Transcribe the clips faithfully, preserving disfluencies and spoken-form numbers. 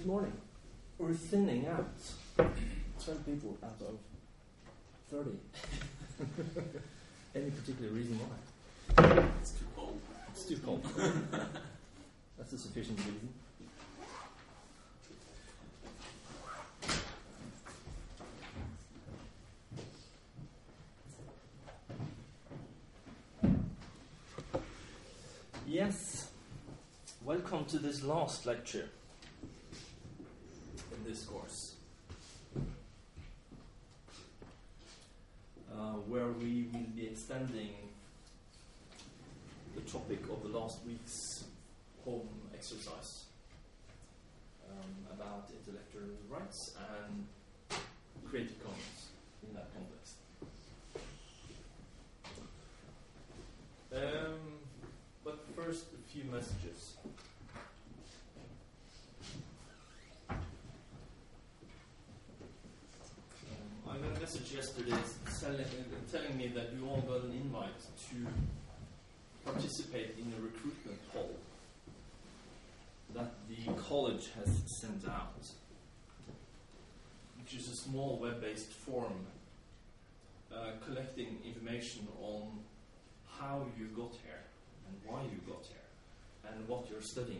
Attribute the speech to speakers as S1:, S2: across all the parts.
S1: morning. We're thinning out. twelve people out of thirty. Any particular reason why?
S2: It's too cold.
S1: It's too cold. That's a sufficient reason. Yes. Welcome to this last lecture in this course, uh, where we will be extending the topic of the last week's home exercise um, about intellectual rights and Creative Commons in that context. Um, but first, a few messages. Um, I got a message yesterday telling, telling me that you all got an invite to participate in a recruitment poll that the college has sent out, which is a small web-based form uh, collecting information on how you got here and why you got here and what you're studying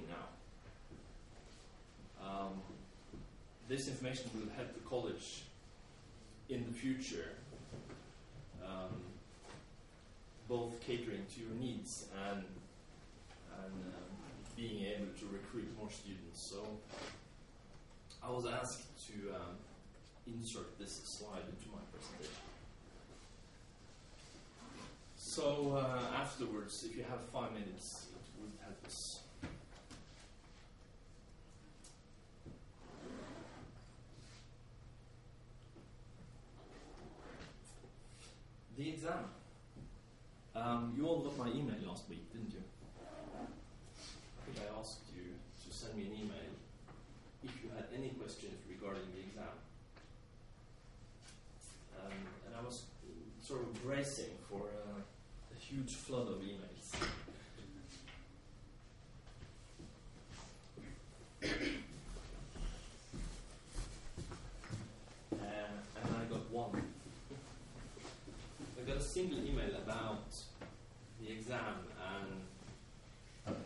S1: now. Um, this information will help the college in the future, um, both catering to your needs and, and um, being able to recruit more students. So I was asked to um, insert this slide into my presentation. So uh, afterwards, if you have five minutes, it would help us. The exam. Um, you all got my email last week, didn't you? I think I asked you to send me an email if you had any questions regarding the exam. Um, and I was sort of bracing for uh, a huge flood of emails. uh, and I got one. I got a single email about the exam and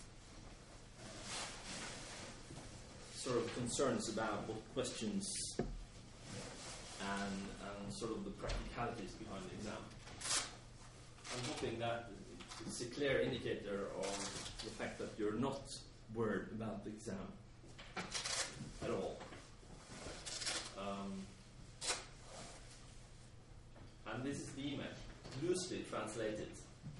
S1: sort of concerns about what questions and, and sort of the practicalities behind the exam. I'm hoping that it's a clear indicator of the fact that you're not worried about the exam at all. Um, and this is the email, loosely translated.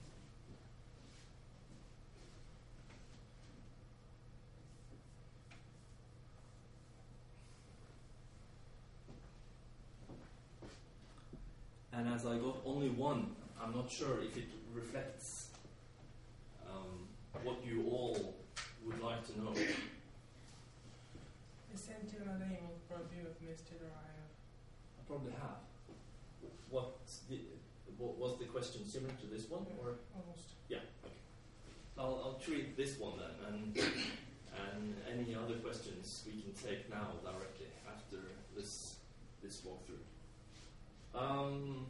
S1: And as I got only one, I'm not sure if it reflects um, what you all would like to know.
S3: I sent you another email probably with Mister I have.
S1: I probably have. What the, what was the question similar to this one,
S3: Yeah,
S1: or
S3: almost.
S1: yeah? Okay. I'll I'll treat this one then, and and any other questions we can take now directly after this this walkthrough. Um,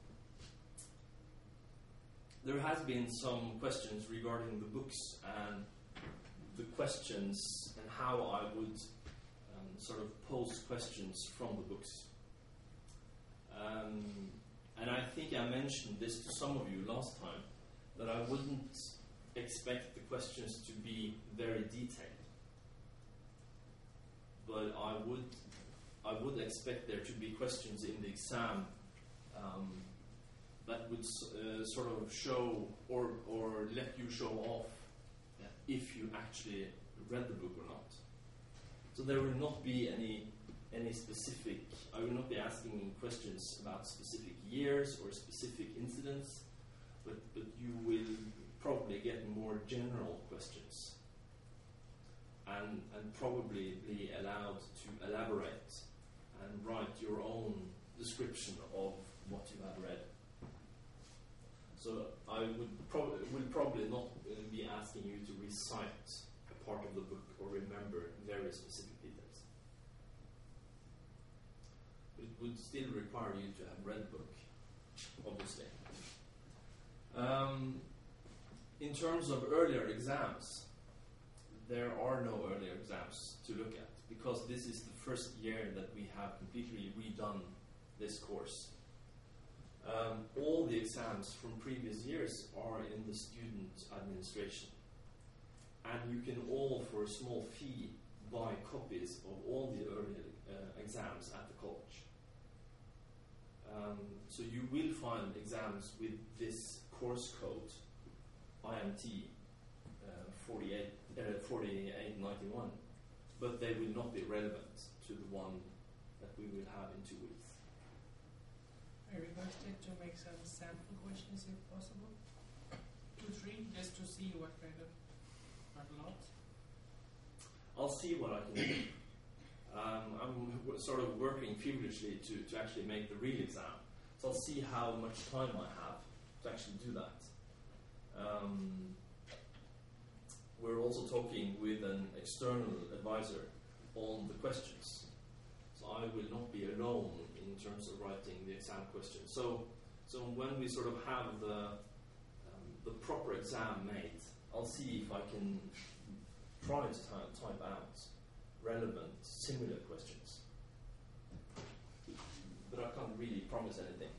S1: there has been some questions regarding the books and the questions and how I would um, sort of pose questions from the books. Um, and I think I mentioned this to some of you last time, that I wouldn't expect the questions to be very detailed. But I would I would expect there to be questions in the exam um, that would uh, sort of show or, or let you show off if you actually read the book or not. So there will not be any any specific, I will not be asking questions about specific years or specific incidents, but, but you will probably get more general questions and, and probably be allowed to elaborate and write your own description of what you have read. So I would prob- will probably not uh, be asking you to recite a part of the book or remember very specific details. would still require you to have read the book, obviously. Um, in terms of earlier exams, there are no earlier exams to look at, because this is the first year that we have completely redone this course. Um, all the exams from previous years are in the student administration. And you can all, for a small fee, buy copies of all the earlier uh, exams at the college. Um, so you will find exams with this course code, I M T uh, forty-eight ninety-one, but they will not be relevant to the one that we will have in two weeks.
S3: I requested to make some sample questions if possible. Two, three, just to see what kind of, not a lot.
S1: I'll see what I can do. Um, I'm w- sort of working feverishly to, to actually make the real exam. So I'll see how much time I have to actually do that. Um, we're also talking with an external advisor on the questions. So I will not be alone in terms of writing the exam questions. So, so when we sort of have the, um, the proper exam made, I'll see if I can try to type, type out relevant, similar questions. But I can't really promise anything.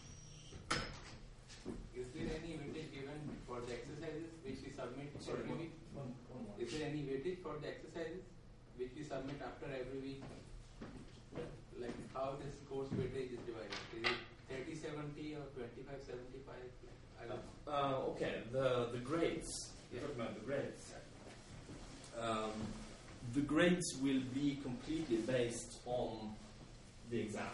S2: Is there any weightage given for the exercises which we submit
S1: Sorry,
S2: every
S1: one,
S2: week?
S1: one, one more.
S2: Is there any weightage for the exercises which we submit after every week? Like how this course weightage is divided? Is it thirty seventy or twenty-five seventy-five? I don't know.
S1: Uh, okay, the, the grades. You're talking about the grades. Um, the grades will be completely based on the exam.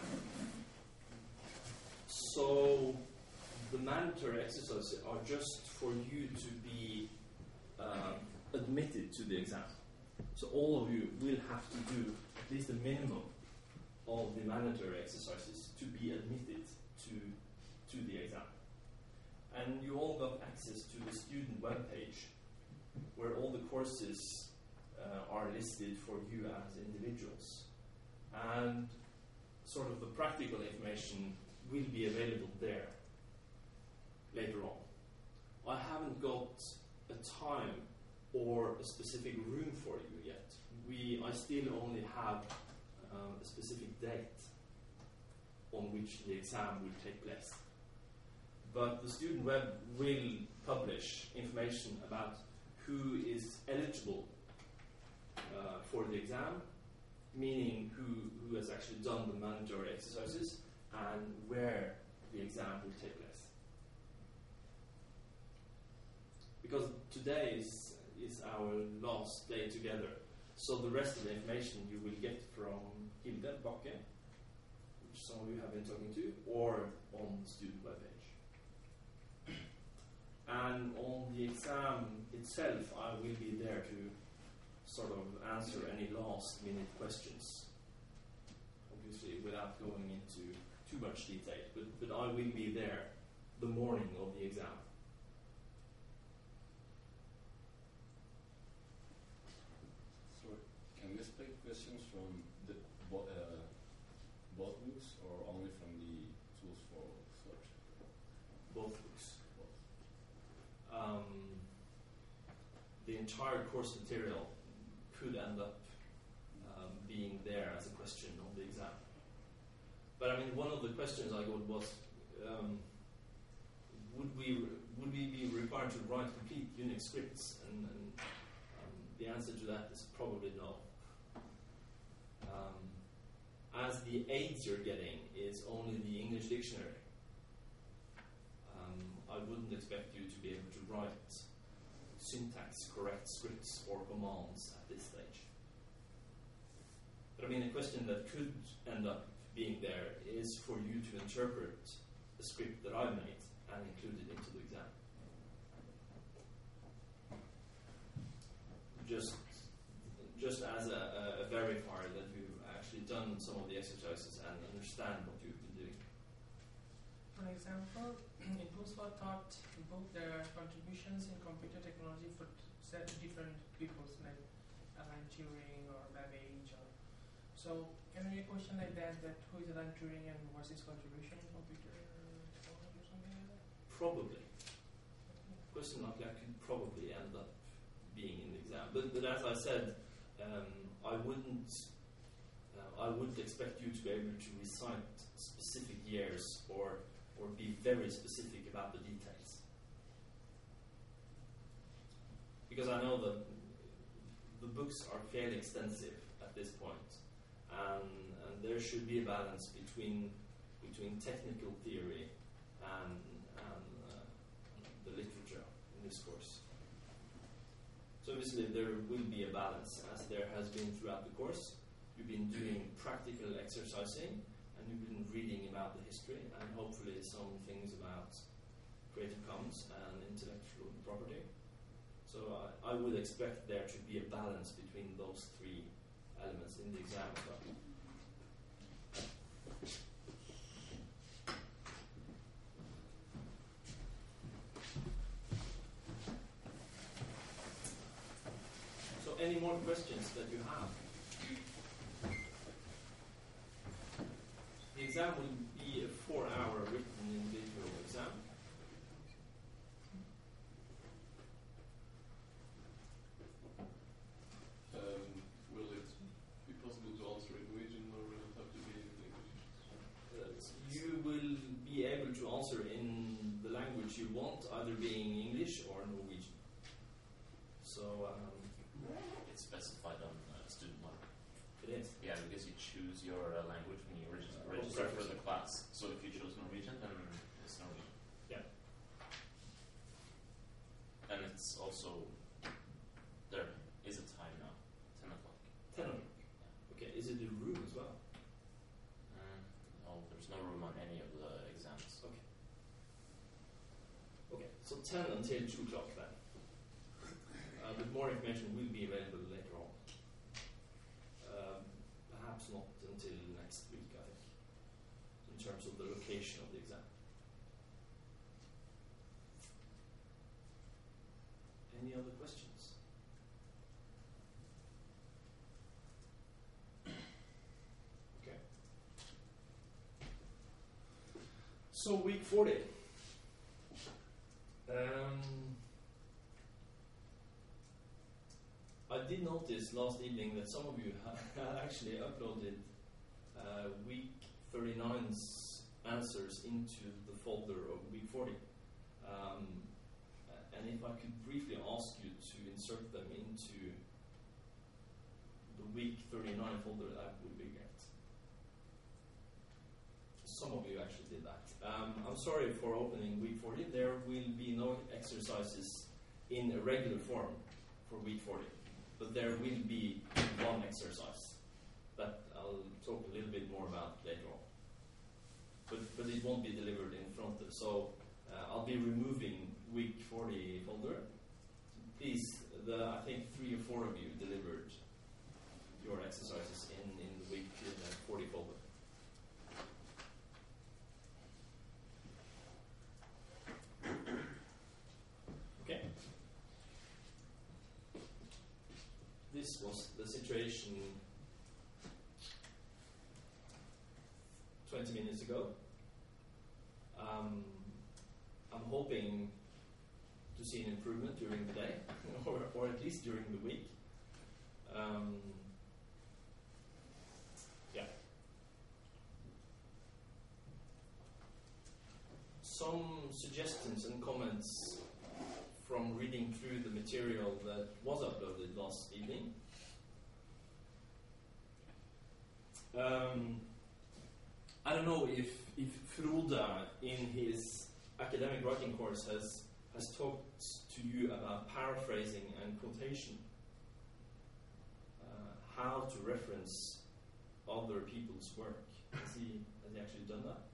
S1: So the mandatory exercises are just for you to be uh, admitted to the exam. So all of you will have to do at least a minimum of the mandatory exercises to be admitted to, to the exam. And you all got access to the student webpage where all the courses uh, are listed for you as individuals. And sort of the practical information will be available there later on. I haven't got a time or a specific room for you yet. We, I still only have uh, a specific date on which the exam will take place. But the student web will publish information about who is eligible uh, for the exam, meaning who, who has actually done the mandatory exercises and where the exam will take place. Because today is, is our last day together, so the rest of the information you will get from Hilde Bakke, which some of you have been talking to, or on the student webpage. And on the exam itself, I will be there to sort of answer any last minute questions. Obviously, without going into too much detail, but, but I will be there the morning of the exam.
S4: So, can we expect questions from the, bo- uh, both books or only from the tools for search?
S1: Both books. Um, the entire course material could end up um, being there as a question on the exam. But I mean, one of the questions I got was, um, would we would we be required to write complete Unix scripts? And, and um, the answer to that is probably no. Um, as the aids you're getting is only the English dictionary, um, I wouldn't expect you to be able to write syntax correct scripts or commands at this stage. But I mean, a question that could end up being there is for you to interpret the script that I've made and include it into the exam. Just, just as a, a verifier that you've actually done some of the exercises and understand what you've been doing.
S3: For example, in Tools for Thought book, there are contributions in computer technology for set different peoples, like Alan Turing or Babbage. Or So can we get a question like that, that who is Alan Turing and what's his contribution in computer technology or something like that?
S1: Probably. Question like that could probably end up being in the exam. But, but as I said, um, I wouldn't uh, I wouldn't expect you to be able to recite specific years or or be very specific about the details. Because I know that the books are fairly extensive at this point, and, and there should be a balance between between technical theory and, and uh, the literature in this course. So obviously there will be a balance, as there has been throughout the course. You've been doing practical exercising, and you've been reading about the history, and hopefully some things about Creative Commons and intellectual property. So I, I would expect there to be a balance between those three elements in the exam as well. So any more questions that you have? The exam will be a four-hour written individual exam.
S5: Um, will it be possible to answer in Norwegian, or will it have to be in English?
S1: Uh, you will be able to answer in the language you want, either being English or Norwegian. So um,
S6: It's specified on uh, student one.
S1: it is.
S6: Yeah, because you choose your uh, language when you register, register for the class. So if you choose Norwegian, then it's Norwegian.
S1: Yeah.
S6: And it's also, there is a time now, ten o'clock.
S1: Ten o'clock. Okay. Is it a room as well?
S6: Mm, no, there's no room on any of the exams.
S1: Okay. Okay. So ten until two o'clock then. Uh, but more information will be available later on. Um, perhaps not until next week, I think, in terms of the location of the exam. Any other questions? Okay. So week forty. Um, I did notice last evening that some of you had actually uploaded uh, week thirty-nine's answers into the folder of week forty. Um, and if I could briefly ask you to insert them into the week thirty-nine folder, that would be great. Some of you actually did that. Um, I'm sorry for opening week forty. There will be no exercises in a regular form for week forty. But there will be one exercise that I'll talk a little bit more about later on. But but it won't be delivered in front of. So uh, I'll be removing week forty folder. Please, the, I think three or four of you delivered your exercises in, in the week uh, forty folder. Okay. This was the situation twenty minutes ago. Um, I'm hoping to see an improvement during the day, or, or at least during the week. Um, yeah. Some suggestions and comments from reading through the material that was uploaded last evening. Um, I don't know if, if Frode in his academic writing course has, has talked to you about paraphrasing and quotation, uh, how to reference other people's work. Has he, has he actually done that?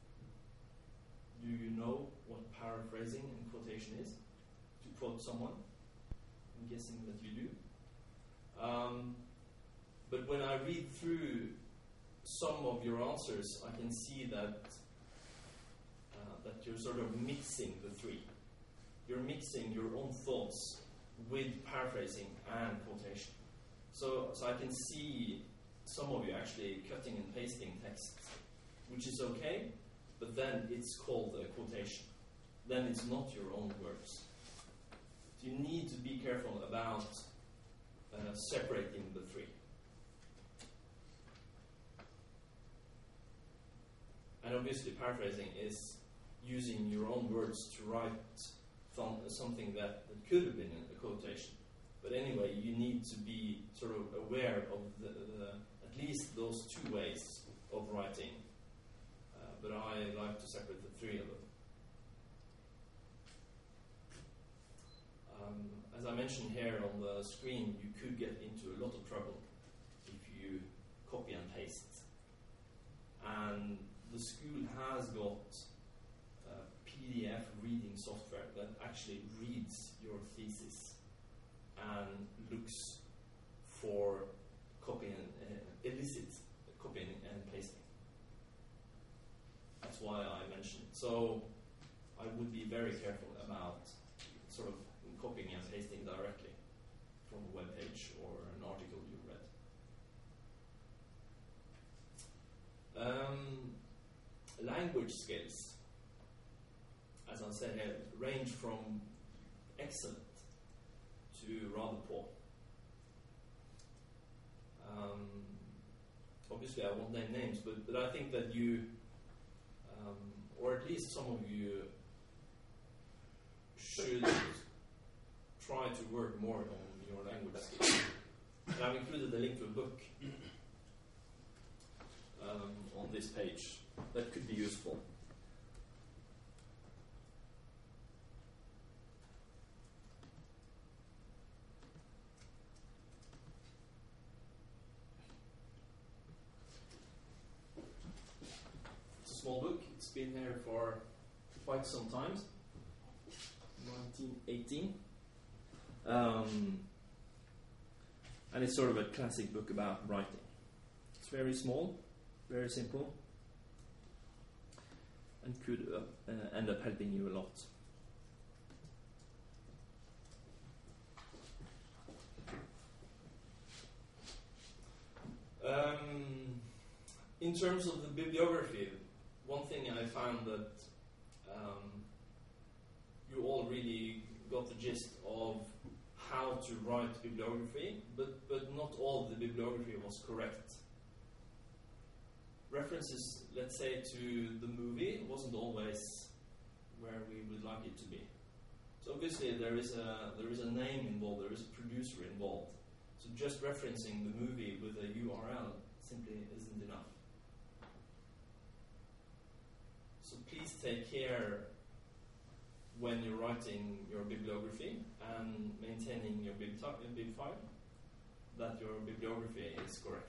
S1: Do you know what paraphrasing and quotation is? To quote someone? I'm guessing that you do. Um, but when I read through some of your answers, I can see that uh, that you're sort of mixing the three. You're mixing your own thoughts with paraphrasing and quotation. So, so I can see some of you actually cutting and pasting text, which is okay, but then it's called a quotation. Then it's not your own words. So you need to be careful about uh, separating the three. And obviously paraphrasing is using your own words to write th- something that, that could have been a quotation. But anyway, you need to be sort of aware of the, the, at least those two ways of writing. Uh, but I like to separate the three of them. Um, as I mentioned here on the screen, you could get into a lot of trouble if you copy and paste. And the school has got uh, P D F reading software that actually reads your thesis and looks for copying and uh, illicit copying and pasting. That's why I mentioned it. So I would be very careful about sort of copying and pasting directly from a web page or an article you read. Um, language skills, as I said here, range from excellent to rather poor. Um, obviously, I won't name names, but, but I think that you, um, or at least some of you, should try to work more on your language skills. And I've included a link to a book um, on this page that could be useful. It's a small book. It's been here for quite some time. nineteen eighteen. Um, and it's sort of a classic book about writing. It's very small, very simple, and could uh, uh, end up helping you a lot. Um, in terms of the bibliography, one thing I found that um, you all really got the gist of how to write bibliography, but, but not all of the bibliography was correct. References, let's say, to the movie wasn't always where we would like it to be. So obviously there is a there is a name involved, there is a producer involved. So just referencing the movie with a U R L simply isn't enough. So please take care when you're writing your bibliography and maintaining your bib, t- bib file that your bibliography is correct.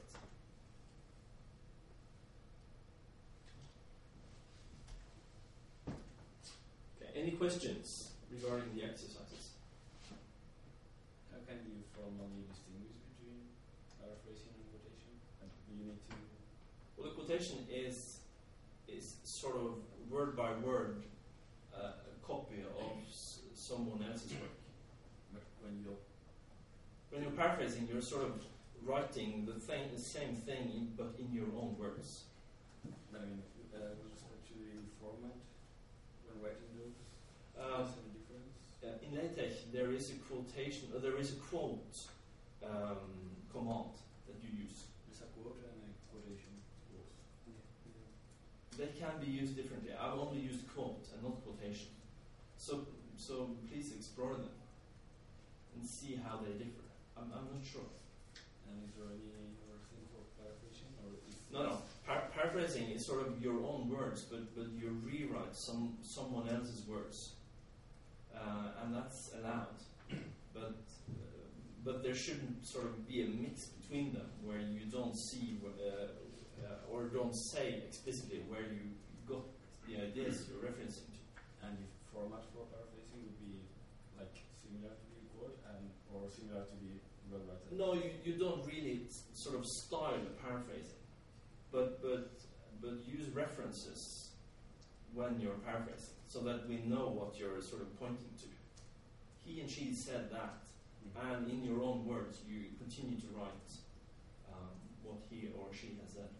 S1: Any questions regarding the exercises?
S4: How can you formally distinguish between paraphrasing and quotation? And do you need to...
S1: Well, the quotation is is sort of word by word uh, a copy of s- someone else's work.
S4: But when you're...
S1: When you're paraphrasing, you're sort of writing the, thing, the same thing, in, but in your own words.
S4: But I mean, uh, with respect to the format, when writing those,
S1: Um,
S4: is there a difference?
S1: Uh, in LaTeX, there is a quotation, uh, there is a quote um, command that you use.
S4: There's a quote and a quotation. Both.
S1: They can be used differently. I've only used quote and not quotation. So, so please explore them and see how they differ. I'm, I'm not sure.
S4: And is there any other thing for paraphrasing? Or is
S1: No, no. Par- paraphrasing is sort of your own words, but, but you rewrite some someone else's words. Uh, and that's allowed, but uh, but there shouldn't sort of be a mix between them where you don't see uh, uh, or don't say explicitly where you got the ideas you're referencing to.
S4: And the format for paraphrasing would be like similar to the quote and or similar to the well written?
S1: No, you, you don't really s- sort of style paraphrasing, but but but use references when you're paraphrasing, so that we know what you're sort of pointing to. He and she said that,
S4: Mm-hmm.
S1: and in your own words, you continue to write um, what he or she has said.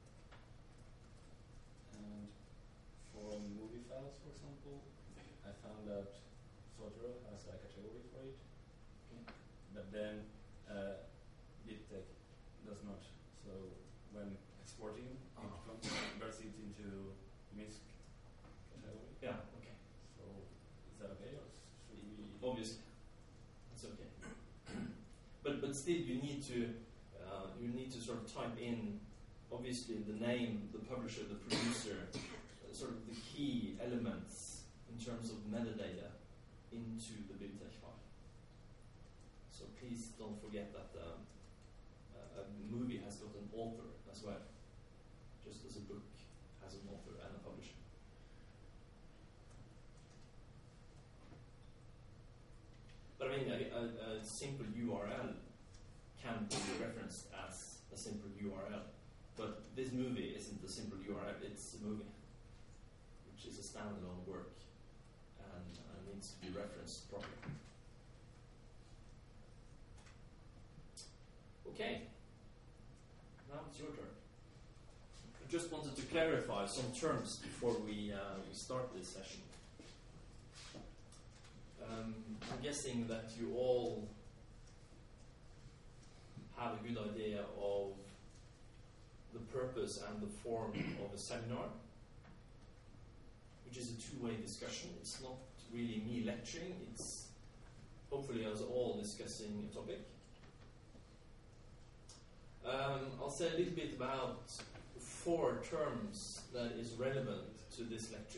S4: And for movie files, for example, I found that Zotero has a category for it, but then uh, BitTech does not. So when exporting,
S1: Ah.
S4: it converts it into MISC category.
S1: Yeah, okay.
S4: So is that okay, or should we?
S1: Obviously, it's okay. but but still, you need to uh, you need to sort of type in, obviously, the name, the publisher, the producer, uh, sort of the key elements in terms of metadata into the BibTeX file. So please don't forget that um, a, a movie has got an author as well, just as a book has an author and a publisher. But I mean, a, a, a simple U R L can be referenced as a simple U R L. But this movie isn't a simple U R L, it's a movie, which is a standalone work and uh, needs to be referenced properly. Okay, now it's your turn. I just wanted to clarify some terms before we, uh, we start this session. Um, I'm guessing that you all have a good idea of the purpose and the form of a seminar, which is a two-way discussion. It's not really me lecturing, it's hopefully us all discussing a topic. Um, I'll say a little bit about four terms that is relevant to this lecture.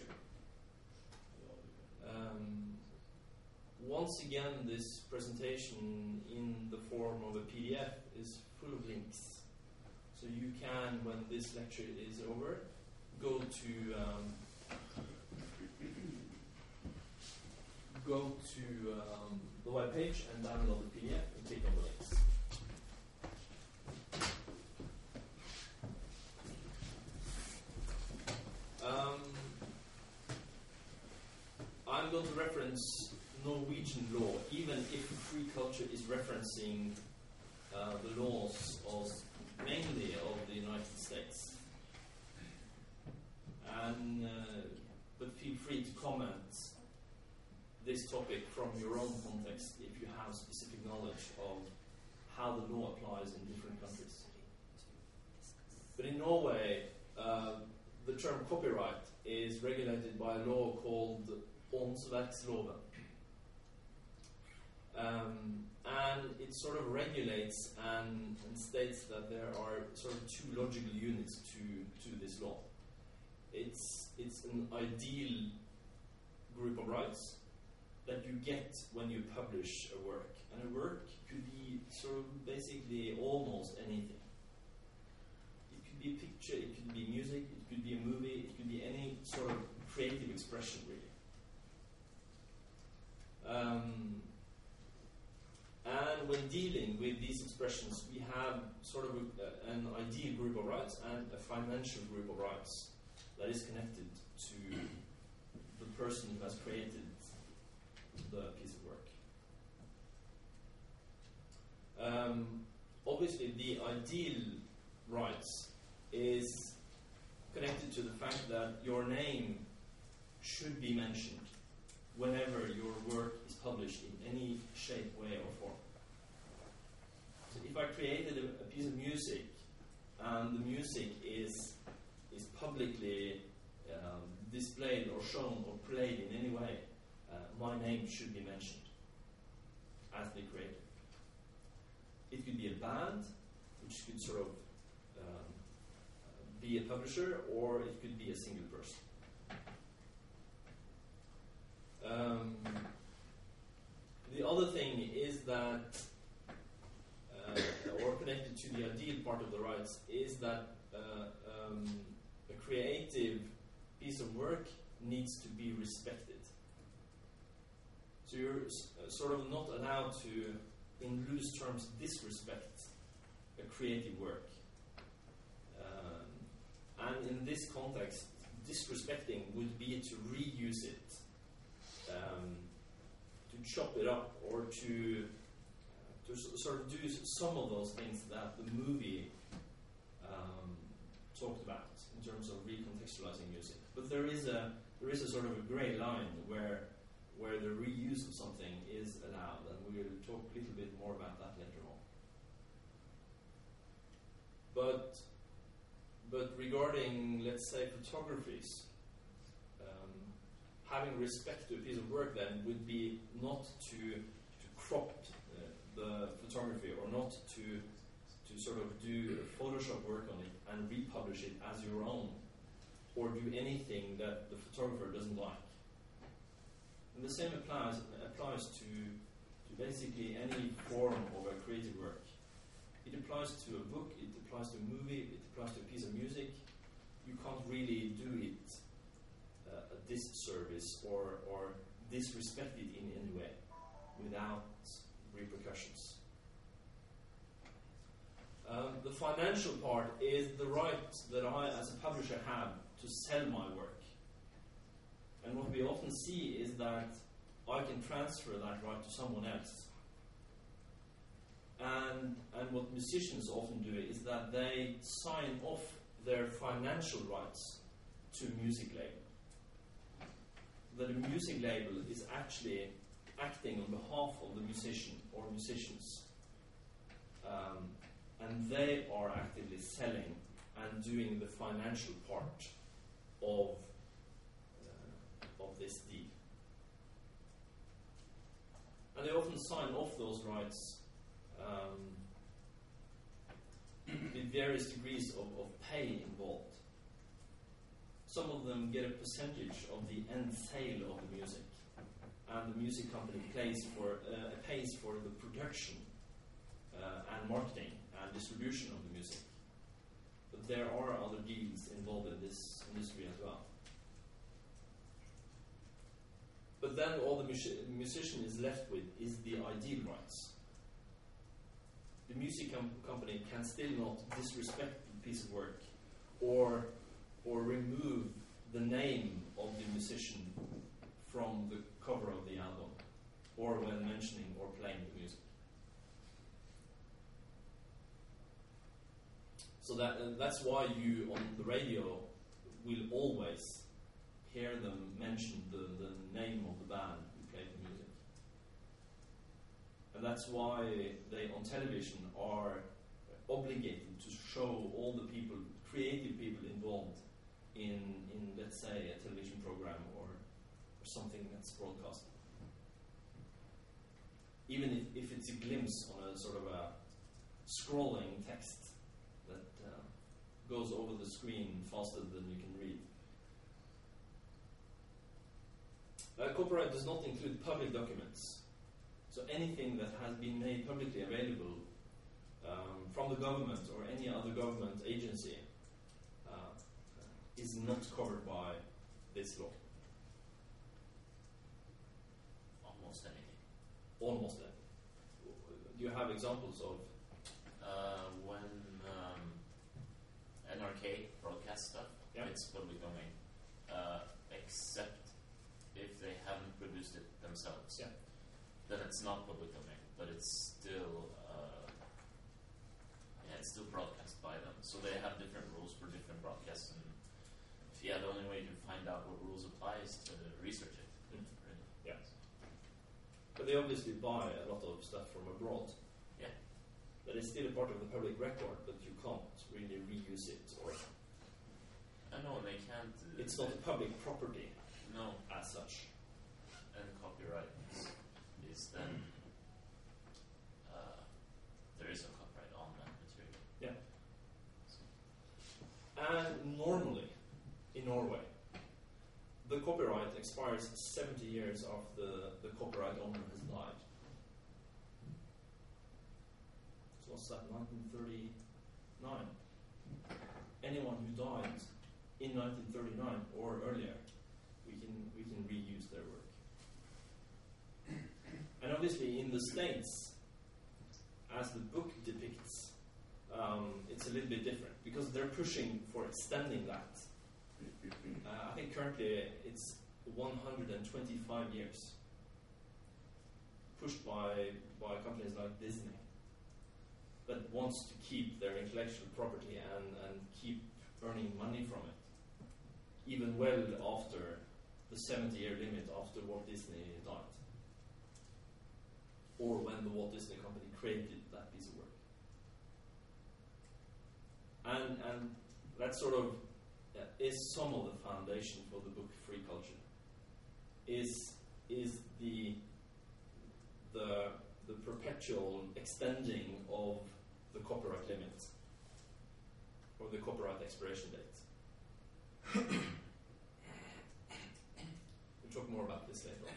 S1: Um, once again, this presentation in the form of a P D F is full of links. So you can, when this lecture is over, go to um, go to um, the webpage and download the P D F and click on the links. Um, I'm going to reference Norwegian law, even if free culture is referencing uh, the laws of mainly of the United States. And uh, but feel free to comment this topic from your own context if you have specific knowledge of how the law applies in different countries. But in Norway, uh, the term copyright is regulated by a law called Åndsverksloven. Um, and it sort of regulates and, and states that there are sort of two logical units to, to this law. It's, it's an ideal group of rights that you get when you publish a work. And a work could be sort of basically almost anything. It could be a picture, it could be music, it could be a movie, it could be any sort of creative expression, really. Um, and when dealing with these expressions, we have sort of a, an ideal group of rights and a financial group of rights that is connected to the person who has created the piece of work. Um, obviously, the ideal rights is connected to the fact that your name should be mentioned whenever your work is published in any shape, way, or form. So if I created a, a piece of music and the music is is publicly um, displayed or shown or played in any way, uh, my name should be mentioned as the creator. It could be a band, which could sort of um, be a publisher, or it could be a single person. Um, the other thing is that, uh, or connected to the ideal part of the rights, is that uh, um, a creative piece of work needs to be respected. So you're s- sort of not allowed to, in loose terms, disrespect a creative work. Um, and in this context, disrespecting would be to reuse it, um, to chop it up, or to, uh, to s- sort of do some of those things that the movie talked about in terms of recontextualizing music. But there is a there is a sort of a grey line where where the reuse of something is allowed, and we will talk a little bit more about that later on. But but regarding, let's say, photographies, um, having respect to a piece of work then would be not to to crop uh, the photography, or not to to sort of do Photoshop work on it and republish it as your own, or do anything that the photographer doesn't like. And the same applies applies to, to basically any form of a creative work. It applies to a book, it applies to a movie, it applies to a piece of music. You can't really do it uh, a disservice or, or disrespect it in any way without repercussions. Um, the financial part is the right that I, as a publisher, have to sell my work. And what we often see is that I can transfer that right to someone else. And, and what musicians often do is that they sign off their financial rights to a music label. That a music label is actually acting on behalf of the musician or musicians. Um, and they are actively selling and doing the financial part of, uh, of this deal. And they often sign off those rights um, with various degrees of, of pay involved. Some of them get a percentage of the end sale of the music, and the music company pays for uh, pays for the production uh, and marketing and distribution of the music. But there are other deals involved in this industry as well. But then all the mus- musician is left with is the ideal rights. The music com- company can still not disrespect the piece of work or or remove the name of the musician from the cover of the album or when mentioning or playing the music. So that uh, that's why you on the radio will always hear them mention the, the name of the band who played the music. And that's why they on television are obligated to show all the people, creative people involved in, in let's say, a television program or, or something that's broadcast. Even if, if it's a glimpse on a sort of a scrolling text that uh, goes over the screen faster than you can read. Uh, copyright does not include public documents. So anything that has been made publicly available um, from the government or any other government agency uh, is not covered by this law.
S6: Almost anything.
S1: Almost anything. Do you have examples of?
S6: Uh, when um, N R K broadcast stuff,
S1: Yeah.
S6: it's public domain, uh, except if they haven't produced it themselves.
S1: Yeah.
S6: Then it's not public domain, but it's still uh, yeah, it's still broadcast by them. So they have different rules for different broadcasts, and if, yeah, the only way you can find out what rules apply is to research it.
S1: Mm.
S6: Really.
S1: Yeah. But they obviously buy a lot of stuff from abroad.
S6: Yeah.
S1: That is still a part of the public record, but you can't really reuse it, or
S6: I know they can't. Uh,
S1: it's not public property
S6: No,
S1: as such.
S6: and copyright is, is then uh, there is a copyright on that material.
S1: Yeah.
S6: So,
S1: And normally, in Norway, the copyright expires seventy years after the, the copyright owner has died. So what's that, nineteen thirty-nine? Anyone who died in nineteen thirty-nine or earlier, we can we can reuse their work. And obviously in the States, as the book depicts, um, it's a little bit different because they're pushing for extending that. Uh, I think currently it's one hundred twenty-five years, pushed by by companies like Disney, that wants to keep their intellectual property and, and keep earning money from it, even well after the seventy-year limit after Walt Disney died, or when the Walt Disney Company created that piece of work. And and that sort of uh, is some of the foundation for the book Free Culture. Is is the the the perpetual extending of the copyright limit or the copyright expiration date. We'll talk more about this later on.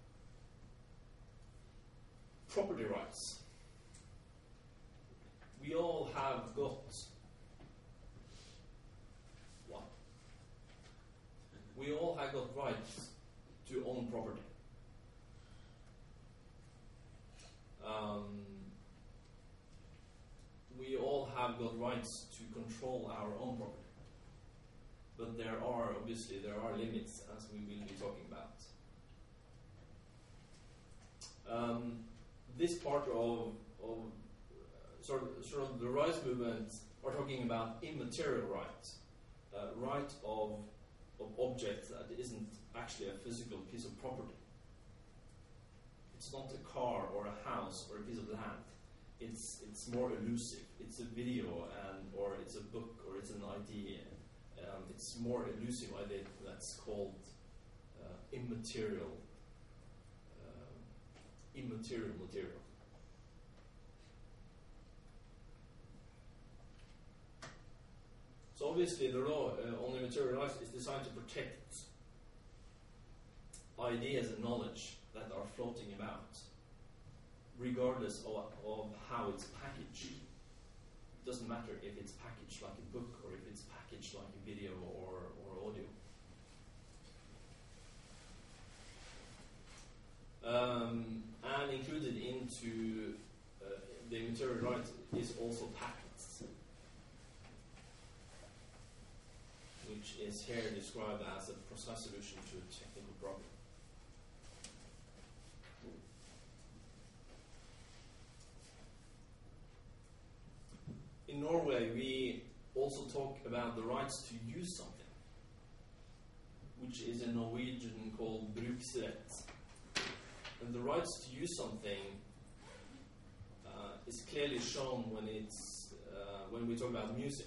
S1: Property rights. We all have got what? We all have got rights to own property. Um, we all have got rights to control our own property. But there are, obviously, there are limits, as we will be talking about. Um, this part of, of uh, sort, of, sort of the rights movement are talking about immaterial rights, uh, right of, of objects that isn't actually a physical piece of property. It's not a car or a house or a piece of land. It's it's more elusive. It's a video and or it's a book or it's an idea. Um, it's more elusive idea that's called uh, immaterial uh, immaterial material. So obviously the law uh, on immaterial rights is designed to protect ideas and knowledge that are floating about, regardless of, of how it's packaged. It doesn't matter if it's packaged like a book or if it's packaged like a video or, or audio. Um, and included into uh, the immaterial rights is also patents, which is here described as a precise solution to a technical problem. In Norway, we also talk about the rights to use something, which is in Norwegian called bruksrett. And the rights to use something uh, is clearly shown when it's uh, when we talk about music.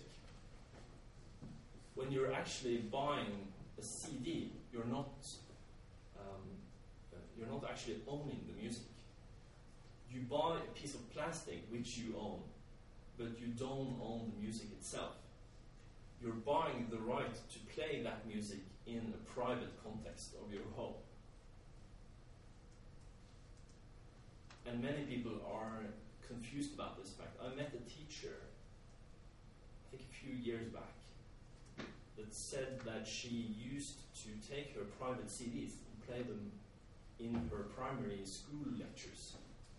S1: When you're actually buying a C D, you're not um, you're not actually owning the music. You buy a piece of plastic which you own, but you don't own the music itself. You're buying the right to play that music in a private context of your home. And many people are confused about this fact. I met a teacher, I think a few years back, that said that she used to take her private C Ds and play them in her primary school lectures.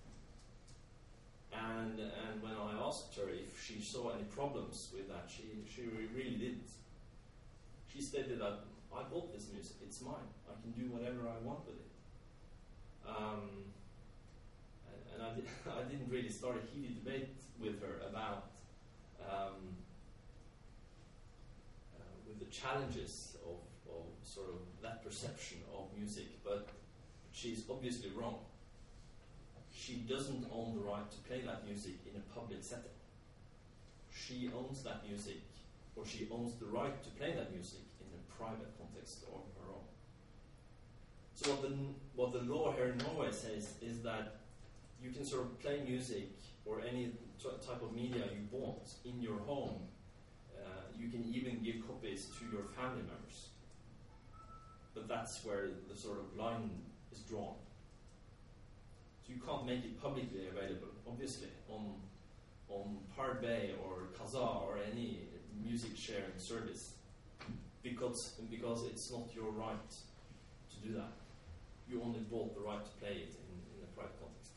S1: And and when I asked her if she saw any problems with that, she, she really didn't. She stated that I bought this music, it's mine. I can do whatever I want with it. Um, and and I, did, I didn't really start a heated debate with her about um, uh, with the challenges of, of sort of that perception of music, but she's obviously wrong. She doesn't own the right to play that music in a public setting. She owns that music, or she owns the right to play that music in a private context of her own. So what the, what the law here in Norway says is that you can sort of play music or any t- type of media you want in your home. Uh, you can even give copies to your family members. But that's where the sort of line is drawn. So you can't make it publicly available, obviously, on on Pirate Bay or Kazaa or any music sharing service, because because it's not your right to do that. You only bought the right to play it in, in a private context.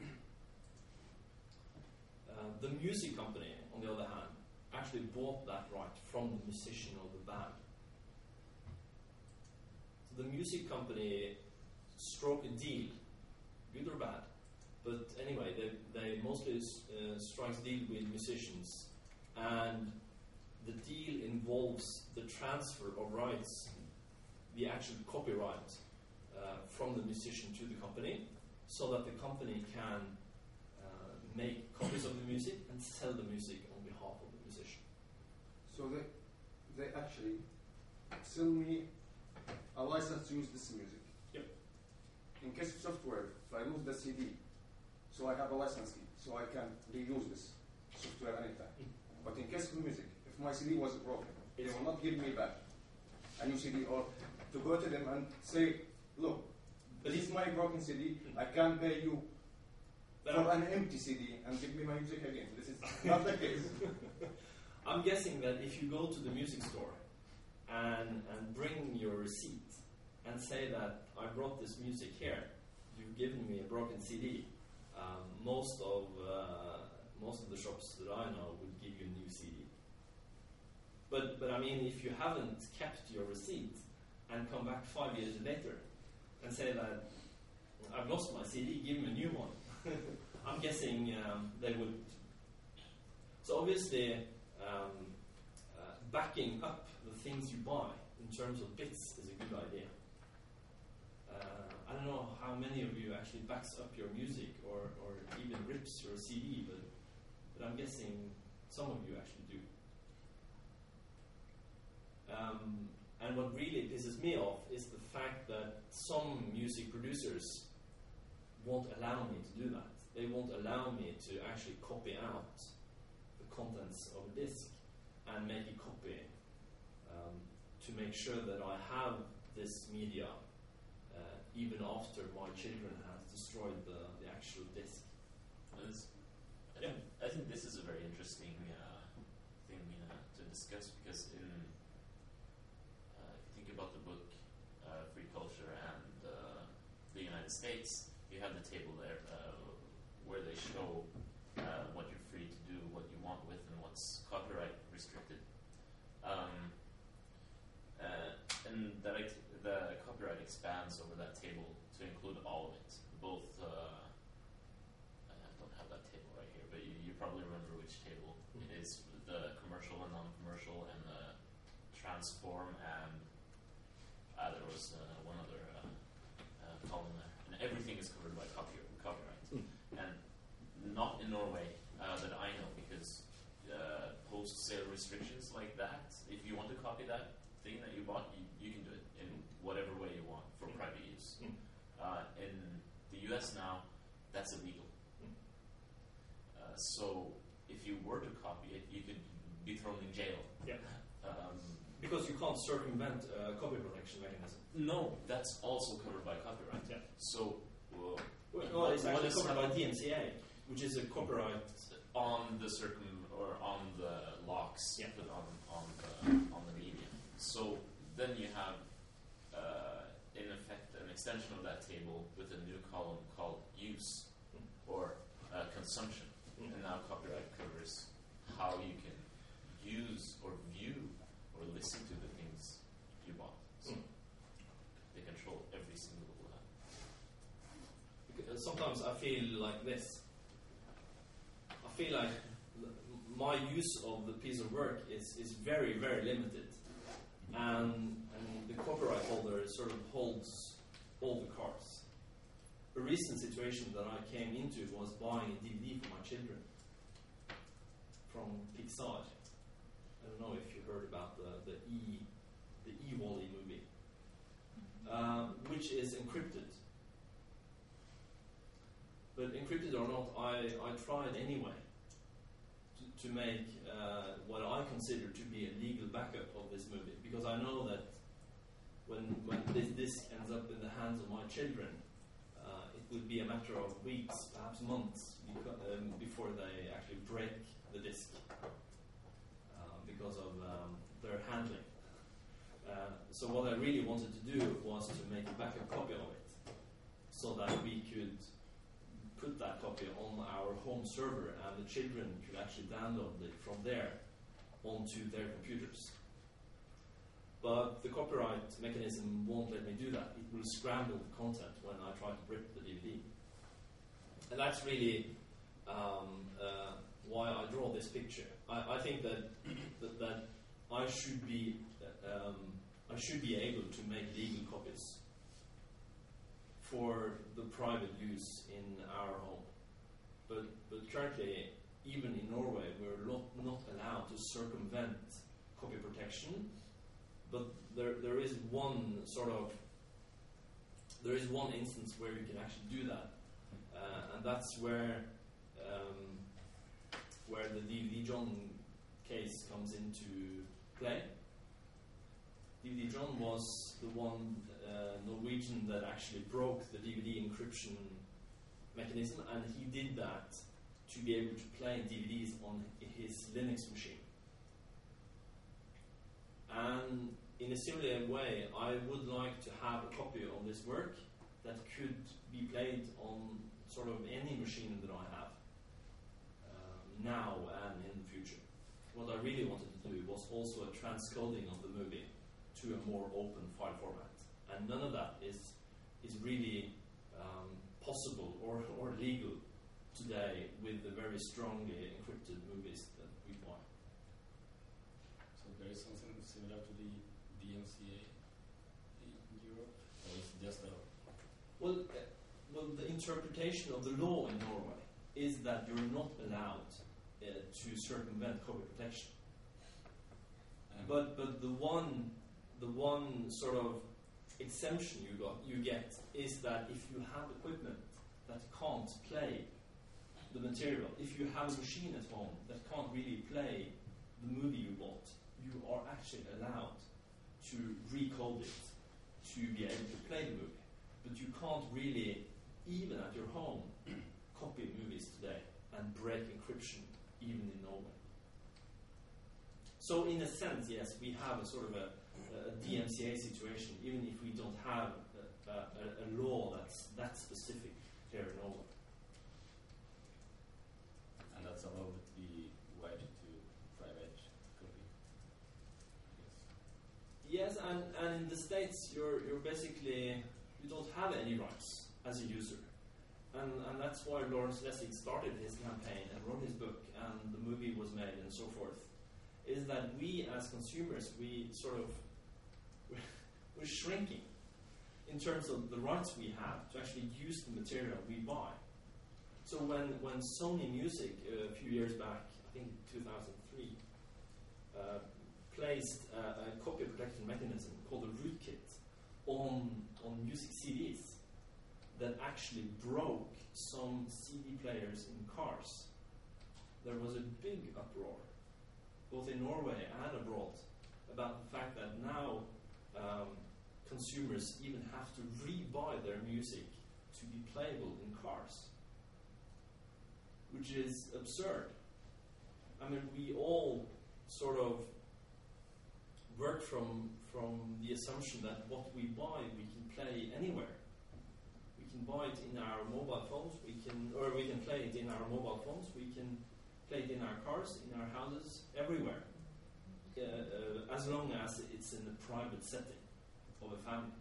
S1: Uh, the music company, on the other hand, actually bought that right from the musician or the band. So the music company struck a deal, good or bad, but anyway, they, they mostly uh, strike deal with musicians, and the deal involves the transfer of rights, the actual copyright uh, from the musician to the company, so that the company can uh, make copies of the music and sell the music on behalf of the musician.
S7: So they, they actually sell me a license to use this music.
S1: Yep.
S7: In case of software, if I lose the C D, so I have a license key, so I can reuse this software anytime.
S1: Mm.
S7: But in case of music, if my C D was broken, they will not give me back a new C D, or to go to them and say, look,
S1: But
S7: this
S1: if-
S7: is my broken C D, I can't pay you
S1: But
S7: for
S1: I'm-
S7: an empty C D and give me my music again. This is not the case.
S1: I'm guessing that if you go to the music store and, and bring your receipt and say that I brought this music here, you've given me a broken C D, um, most of uh, most of the shops that I know would give you a new C D. But but I mean, if you haven't kept your receipt and come back five years later and say that I've lost my C D, give me a new one, I'm guessing um, they would. So obviously, um, uh, backing up the things you buy in terms of bits is a good idea. Uh, I don't know how many of you actually backs up your music or, or even rips your C D, but, but I'm guessing some of you actually do. Um, and what really pisses me off is the fact that some music producers won't allow me to do that. They won't allow me to actually copy out the contents of a disc and make a copy um, to make sure that I have this media uh, even after my children have destroyed the, the actual disc.
S6: It's- I,
S1: Yeah.
S6: think, I think this is a very interesting uh, thing uh, to discuss because in uh, if you think about the book uh, Free Culture and uh, the United States, you have the table there uh, where they show uh, what you're free to do, what you want with, and what's copyright restricted. Um, uh, and that ex- the copyright expands over that table to include all of it, both. Uh, I don't have that table right here, but you, you probably remember which table it is: the commercial and non-commercial, and the transform, and uh, there was uh, one other uh, uh, column there, and everything is covered by copy- copyright. And not in Norway uh, that I know, because uh, post-sale restrictions like that, if you want to copy that thing that you bought, you, you can do it in whatever way you want for
S1: Mm.
S6: private use.
S1: Mm.
S6: Uh, in the U S now, that's illegal.
S1: Mm.
S6: Uh, so if you were to copy it, you could be thrown in jail.
S1: Yeah.
S6: Um,
S1: Because you can't circumvent a copy protection mechanism.
S6: no, that's also covered by copyright.
S1: Yeah.
S6: So uh,
S1: Well,
S6: What-
S1: it's
S6: what
S1: actually
S6: is
S1: covered by
S6: happening-
S1: D M C A, which is a copyright.
S6: on the circum or on the locks
S1: Yeah.
S6: put on on the on the media. So then you have uh, in effect an extension of that table with a new column called use or uh, consumption,
S1: Mm.
S6: and now copyright covers how you can use or view or listen to the things you bought. So
S1: Mm.
S6: they control every single. Uh,
S1: Because sometimes I feel like this. I feel like my use of the piece of work is, is very, very limited. And, and the copyright holder sort of holds all the cards. A recent situation that I came into was buying a D V D for my children from Pixar. I don't know if you heard about the, the E the E-Wall-E movie, um, which is encrypted. But encrypted or not, I, I tried anyway to, to make uh, what I consider to be a legal backup of this movie, because I know that when, when this disc ends up in the hands of my children, uh, it would be a matter of weeks, perhaps months, beco- um, before they actually break the disc uh, because of um, their handling. Uh, so what I really wanted to do was to make a backup copy of it, so that we could put that copy on our home server and the children could actually download it from there onto their computers. But the copyright mechanism won't let me do that. It will scramble the content when I try to rip the D V D. And that's really um, uh, why I draw this picture. I, I think that, that that I should be um, I should be able to make legal copies for the private use in our home. But but currently, even in Norway, we're not, not allowed to circumvent copy protection. But there there is one sort of there is one instance where you can actually do that, uh, and that's where um, where the D V D John case comes into play. D V D John was the one uh, Norwegian that actually broke the D V D encryption mechanism, and he did that to be able to play D V Ds on his Linux machine. And in a similar way, I would like to have a copy of this work that could be played on sort of any machine that I have um, now and in the future. What I really wanted to do was also a transcoding of the movie to a more open file format, and none of that is is really um, possible or, or legal today with the very strongly encrypted movies that we buy.
S4: So there is something similar to the D M C A in Europe, or is it just a
S1: Well, uh, well, the interpretation of the law in Norway is that you're not allowed uh, to circumvent copy protection.
S4: um,
S1: But but the one the one sort of exemption you got you get is that if you have equipment that can't play the material, if you have a machine at home that can't really play the movie you bought, you are actually allowed to recode it to be able to play the movie. But you can't really, even at your home, copy movies today and break encryption even in Norway. So in a sense, yes, we have a sort of a, a D M C A situation, even if we don't have a, a, a law that's that specific here in Norway.
S4: and that's allowed the right to private copy. Yes.
S1: Yes, and, and in the States, you're you're basically you don't have any rights as a user, and and that's why Lawrence Lessig started his campaign and wrote his book, and the movie was made, and so forth. Is that we as consumers, we sort of we're, we're shrinking in terms of the rights we have to actually use the material we buy. So when when Sony Music uh, a few years back, I think two thousand three. Uh, placed uh, a copy protection mechanism called a rootkit on on music C Ds that actually broke some C D players in cars. There was a big uproar, both in Norway and abroad, about the fact that now um, consumers even have to re-buy their music to be playable in cars, which is absurd. I mean, we all sort of work from from the assumption that what we buy we can play anywhere. We can buy it in our mobile phones. We can, or we can play it in our mobile phones. We can play it in our cars, in our houses, everywhere, uh, uh, as long as it's in a private setting of a family.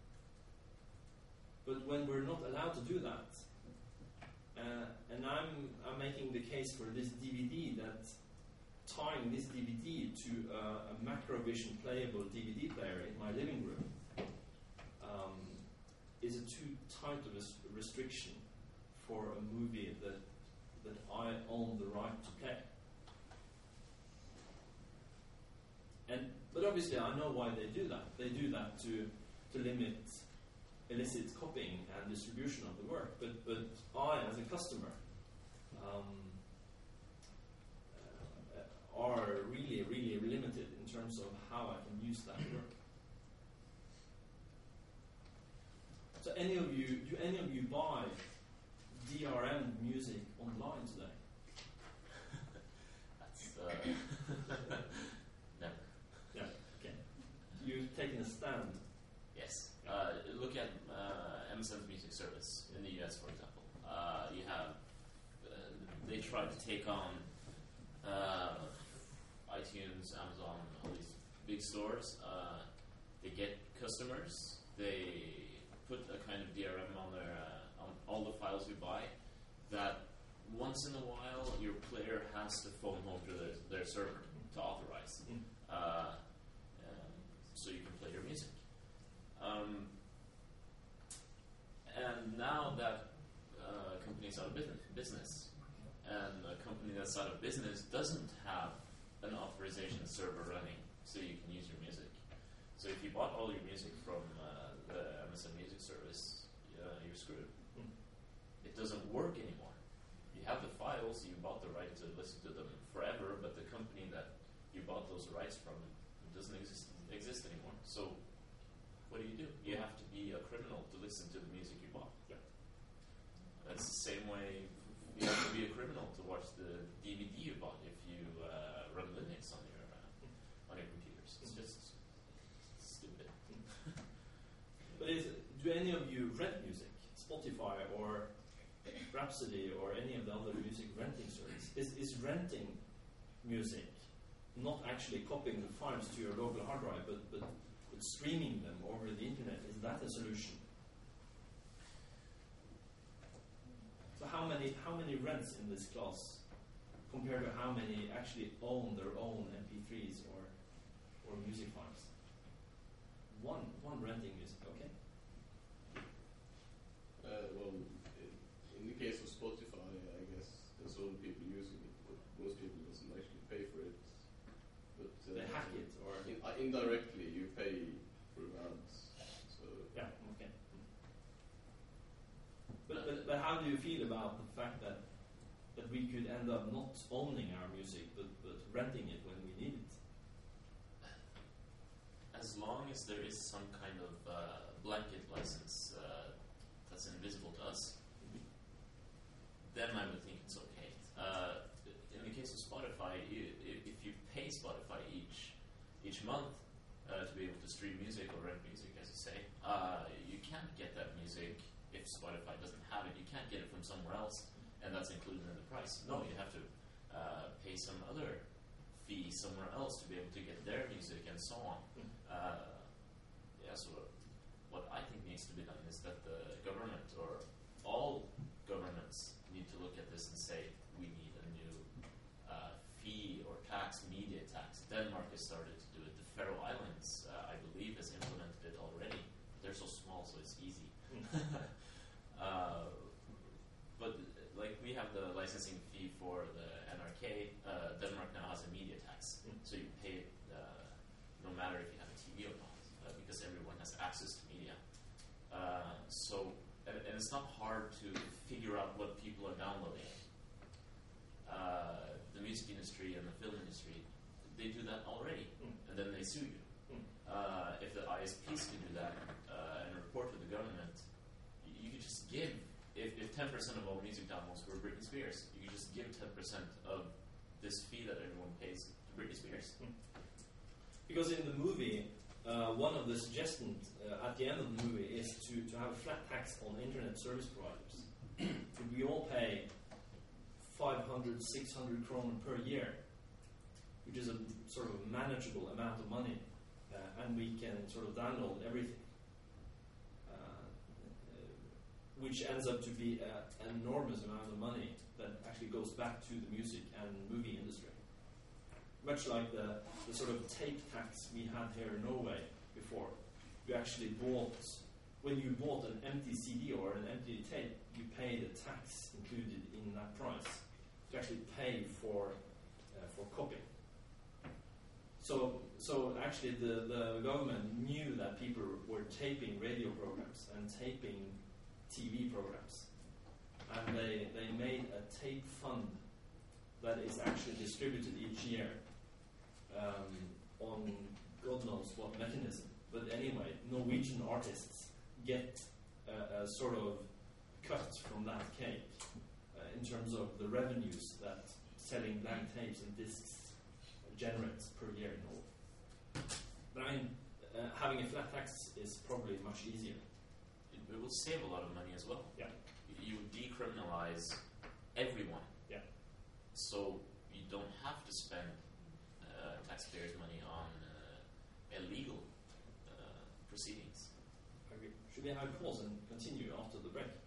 S1: But when we're not allowed to do that, uh, and I'm I'm making the case for this D V D that. Tying this D V D to uh, a Macrovision playable D V D player in my living room um, is a too tight of a s- restriction for a movie that that I own the right to play. And but obviously I know why they do that. They do that to to limit illicit copying and distribution of the work. But but I, as a customer, um, are really, really limited in terms of how I can use that work. So any of you, do any of you buy D R M music online today?
S6: That's uh, never.
S1: Yeah, okay. You've taken a stand.
S6: Yes. Uh, look at uh, Amazon's music service in the U S, for example. Uh, you have uh, they try to take on uh, iTunes, Amazon, all these big stores. Uh, they get customers. They put a kind of D R M on their uh, on all the files you buy. That once in a while your player has to phone home to their, their server to authorize.
S1: Mm.
S6: Uh, company's out of business, business, and a company that's out of business doesn't have an authorization server running so you can use your music. So if you bought all your music from uh, the Amazon Music Service, uh, you're screwed.
S1: Mm.
S6: It doesn't work anymore. You have the files, you bought the right to listen to them forever, but the company that you bought those rights from doesn't exist exist anymore. So what do you do? You have to be a criminal to listen to the music you bought.
S1: Yeah.
S6: That's the same way you have to be a criminal to watch the D V D you bought if you uh, run Linux on your uh, on your computers. It's just stupid.
S1: But is, do any of you rent music? Spotify or Rhapsody or any of the other music renting services? Is, is renting music not actually copying the files to your local hard drive, but, but, but streaming them over the internet? Is that a solution? So how many how many rents in this class compared to how many actually own their own M P threes or or music files? One one renting music, okay?
S5: Uh, well, in, in the case of Spotify, I guess there's only people using it, but most people doesn't actually pay for it. But uh,
S1: They hack it or
S5: in, uh, indirectly you pay through ads. So
S1: yeah, okay. But, but but how do you feel about the fact that that we could end up not owning our music but, but renting it when we need it?
S6: As long as there is some kind of uh, blanket license uh, that's invisible to us, then I would think it's okay. Uh, in the case of Spotify, you, if you pay Spotify each each month uh, to be able to stream music or rent music, as you say, uh, you can't get that music if Spotify doesn't have it. You can't get it from somewhere else, and that's included in the price. No, you have to uh, pay some other fee somewhere else to be able to get their music and so on. Uh, yeah, so what I think needs to be done is that the government or all governments need to look at this and say we need a new uh, fee or tax, media tax. Denmark has started to do it. The Faroe Islands, uh, I believe, has implemented it already. They're so small, so it's easy. uh, but like we have the licensing fee for the N R K, uh, Denmark now has a media tax,
S1: Mm.
S6: so you pay it uh, no matter if you have a T V or not, uh, because everyone has access to media. Uh, so, and, and it's not hard to figure out what people are downloading. Uh, the music industry and the film industry, they do that already,
S1: Mm.
S6: and then they sue you.
S1: Mm.
S6: Uh, if the I S Ps can do that uh, and report to the government, you, you could just give. If, if ten percent of all music downloads were Britney Spears, you could just give ten percent of this fee that everyone pays to Britney Spears.
S1: Because in the movie, uh, one of the suggestions uh, at the end of the movie is to, to have a flat tax on internet service providers. Could we all pay five hundred, six hundred kroner per year, which is a sort of manageable amount of money, uh, and we can sort of download everything, uh, uh, which ends up to be a, an enormous amount of money that actually goes back to the music and movie industry. Much like the, the sort of tape tax we had here in Norway before. You actually bought, when you bought an empty C D or an empty tape, you paid a tax included in that price to actually pay for uh, for copying. So, so actually the, the government knew that people were taping radio programs and taping T V programs. And they, they made a tape fund that is actually distributed each year um, on God knows what mechanism. But anyway, Norwegian artists get a, a sort of cut from that cake uh, in terms of the revenues that selling blank tapes and discs generates per year in Norway. But I mean, uh, having a flat tax is probably much easier.
S6: It, it will save a lot of money as well.
S1: Yeah.
S6: You would decriminalize everyone.
S1: Yeah.
S6: So you don't have to spend uh, taxpayers' money on uh, illegal uh, proceedings.
S1: Okay. Should we have a pause and continue after the break?